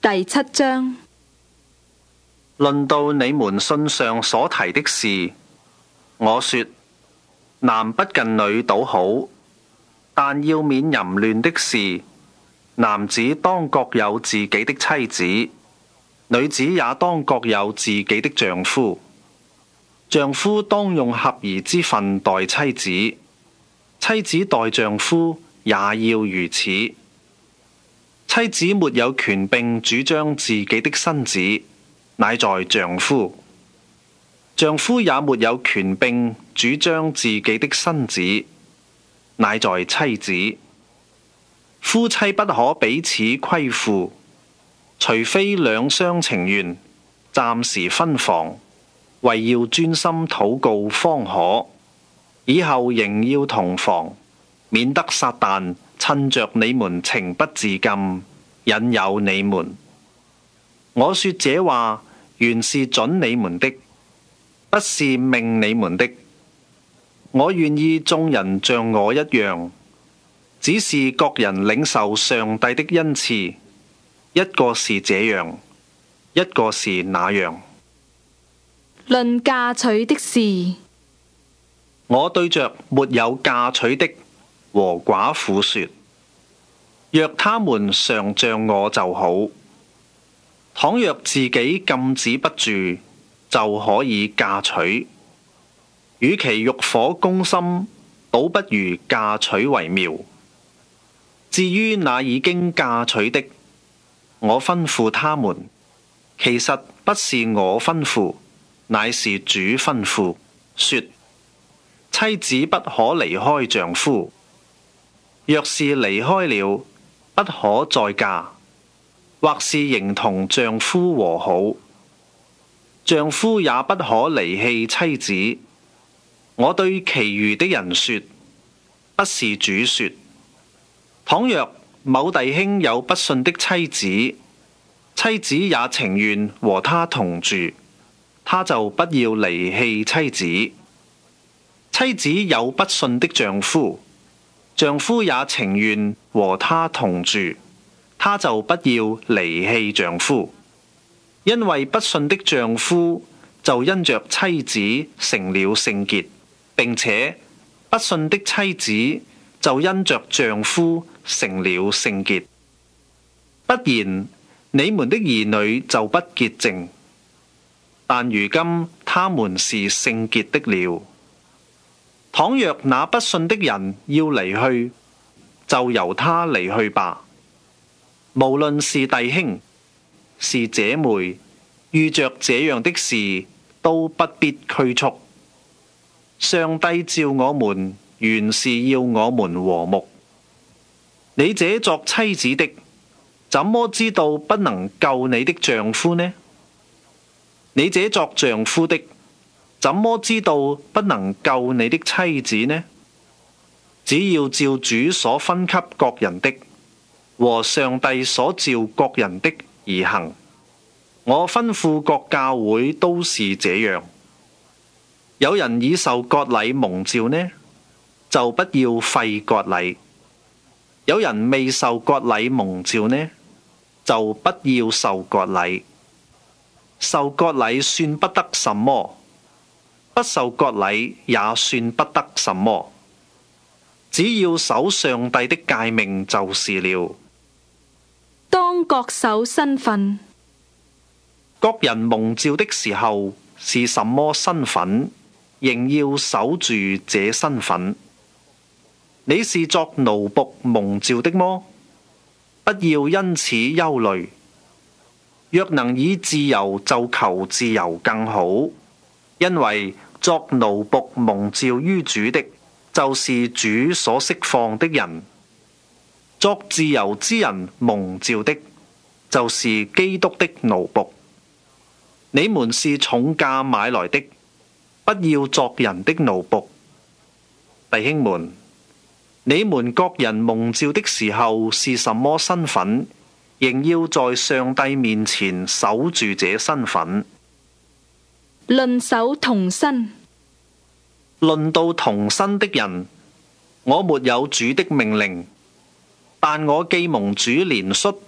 第7章。 論到你們信上所提的事，我說，男不近女倒好，但要免淫亂的事。男子當各有自己的妻子，女子也當各有自己的丈夫。丈夫當用合宜之分待妻子，妻子待丈夫也要如此。妻子沒有權柄主張自己的身子，乃在丈夫；丈夫也沒有權柄主張自己的身子，乃在妻子。夫妻不可彼此虧負，除非兩相情願，暫時分房，為要專心禱告方可。以後仍要同房，免得撒旦趁着你們情不自禁，引誘你們。我說這話原是准你們的，不是命你們的。我願意眾人像我一樣，只是各人領受上帝的恩賜，一個是這樣，一個是那樣。 論嫁娶的事， 我對着沒有嫁娶的和寡婦說，若他們常像我就好。倘若自己禁止不住，就可以嫁娶。與其欲火攻心，倒不如嫁娶為妙。至於那已經嫁娶的，我吩咐他們，其實不是我吩咐，乃是主吩咐，說：妻子不可離開丈夫，若是離開了，不可再嫁，或是仍同丈夫和好。丈夫也不可離棄妻子。我對其餘的人說，不是主說。倘若某弟兄有不信的妻子，妻子也情願和他同住，他就不要離棄妻子。妻子有不信的丈夫，丈夫也情願和他同住，他就不要離棄丈夫。因為不信的丈夫就因着妻子成了聖潔，並且不信的妻子就因着丈夫成了聖潔。不然，你們的兒女就不潔淨，但如今他們是聖潔的了。倘若那不信的人要離去，就由他離去吧。無論是弟兄，是姐妹，遇着這樣的事，都不必拘束。上帝召我們，原是要我們和睦。你這作妻子的，怎麼知道不能救你的丈夫呢？你這作丈夫的，怎麼知道不能救你的妻子呢？只要照主所分給各人的，和上帝所召各人的而行。我吩咐各教會都是這樣。有人已受割禮蒙召呢，就不要廢割禮；有人未受割禮蒙召呢，就不要受割禮。受割禮算不得什麼，不受割禮也算不得什麼，只要守上帝的誡命就是了。 當各守身分。 各人蒙召的時候是什麼身份，仍要守住這身份。你是作奴僕蒙召的麼？不要因此憂慮。若能以自由，就求自由更好。因為作奴僕蒙召於主的，就是主所釋放的人；作自由之人蒙召的，就是基督的奴僕。你們是重價買來的，不要作人的奴僕。弟兄們，你們各人蒙召的時候是什麼身份，仍要在上帝面前守住這身份。 論守童身。 論到童身的人，我沒有主的命令，但我既蒙主憐恤，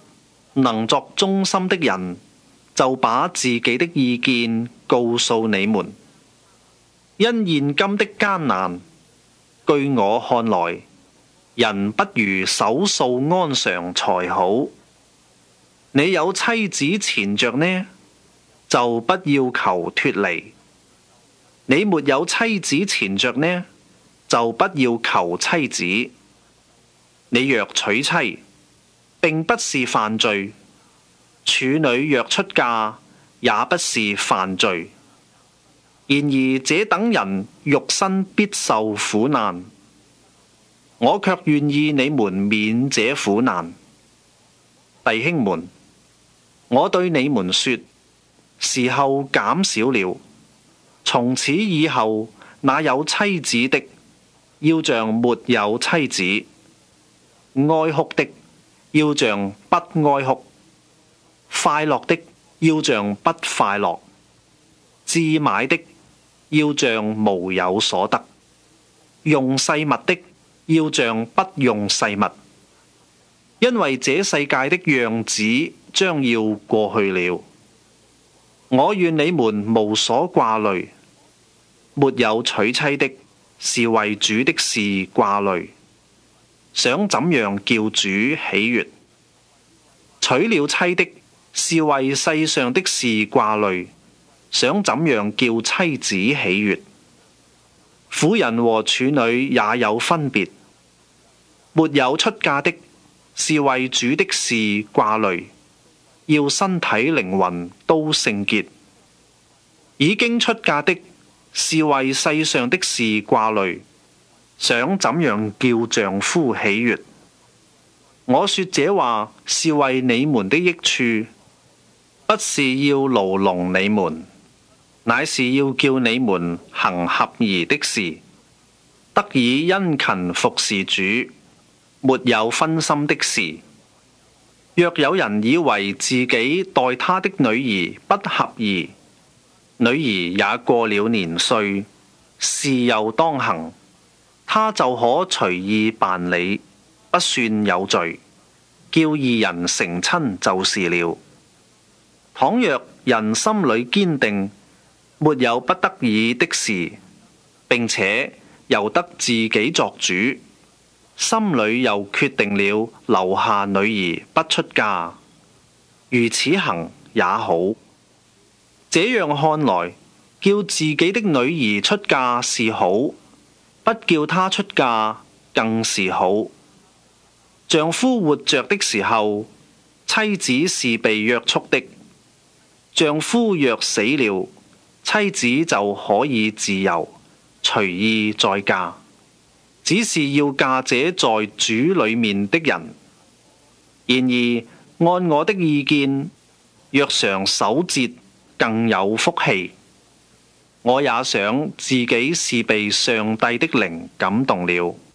能作忠心的人，就把自己的意見告訴你們。因現今的艱難，據我看來，人不如守素安常才好。你有妻子纏着呢，就不要求脫離；你沒有妻子纏着呢，就不要求妻子。你若娶妻，並不是犯罪；處女若出嫁，也不是犯罪。然而這等人肉身必受苦難，我卻願意你們免這苦難。弟兄們，我對你們說，時候減少了，從此以後，那有妻子的，要像沒有妻子；哀哭的，要像不哀哭；快樂的，要像不快樂；置買的，要像無有所得；用世物的，要像不用世物。因為這世界的樣子將要過去了。我願你們無所掛慮。沒有娶妻的，是為主的事掛慮，想怎樣叫主喜悅；娶了妻的，是為世上的事掛慮，想怎樣叫妻子喜悅。婦人和處女也有分別。沒有出嫁的，是為主的事掛慮，要身體靈魂都聖潔；已經出嫁的，是為世上的事掛慮，想怎樣叫丈夫喜悅。我說這話是為你們的益處，不是要牢籠你們，乃是要叫你們行合宜的事，得以殷勤服侍主，沒有分心的事。若有人以為自己待他的女兒不合宜，女兒也過了年歲，事又當行，他就可隨意辦理，不算有罪，叫二人成親就是了。倘若人心裏堅定，沒有不得已的事，並且由得自己作主，心裏又決定了留下女兒不出嫁，如此行也好。這樣看來，叫自己的女兒出嫁是好，不叫她出嫁更是好。丈夫活着的時候，妻子是被約束的；丈夫若死了，妻子就可以自由，隨意再嫁。只是要嫁這在主裏面的人。然而，按我的意見，若常守節，更有福氣。我也想自己是被上帝的靈感動了。